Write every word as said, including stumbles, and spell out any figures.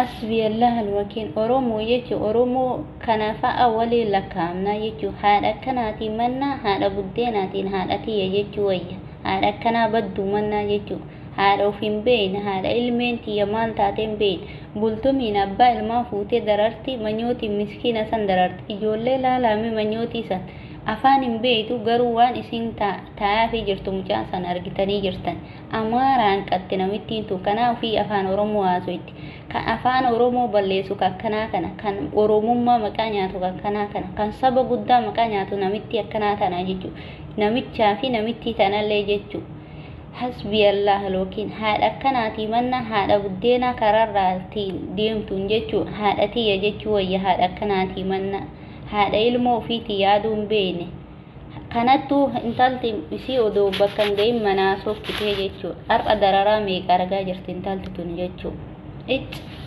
حسبي الله الوكيل أرومو يجو أرومو كنافة أولي لكامنا يجو هذا كناتي منا هذا بديناتي هذا تي يجو هذا كنا بدو منا يجو هذا فين بين هذا علمين تي مال تاتين بين بولتو من أبا الما فوتي دررتي منيوتي مسكينة سن دررتي إجولي لا لامي منيوتي سن afaan beetu garuu waan isin taa'aafii jirtu mucaa san argitanii jirtan amaaraan qatte namittiin tu kanaa fi afaan oromoo haasoitti kan afaan oromoo balleessu kanaa kana kan oromummaa maqaa nyaatu kanaa kana kan saba guddaa maqaa nyaatu namitti akkanaa tana jechu namichaa fi namittii tanallee jechu hasbi allah lookiin haadha kanaati manna haadha buddeena kararraatti deemtuun jechu haadha tiyya jechu wayya haadha kanaati manna هذا ilmoo ofiitii yaaduun beene kanattuu intalti isii odoo bakkan ga'in manaa softitee jechuudha har'a dararaa meeqa argaa jirti intalti tun jechuudha.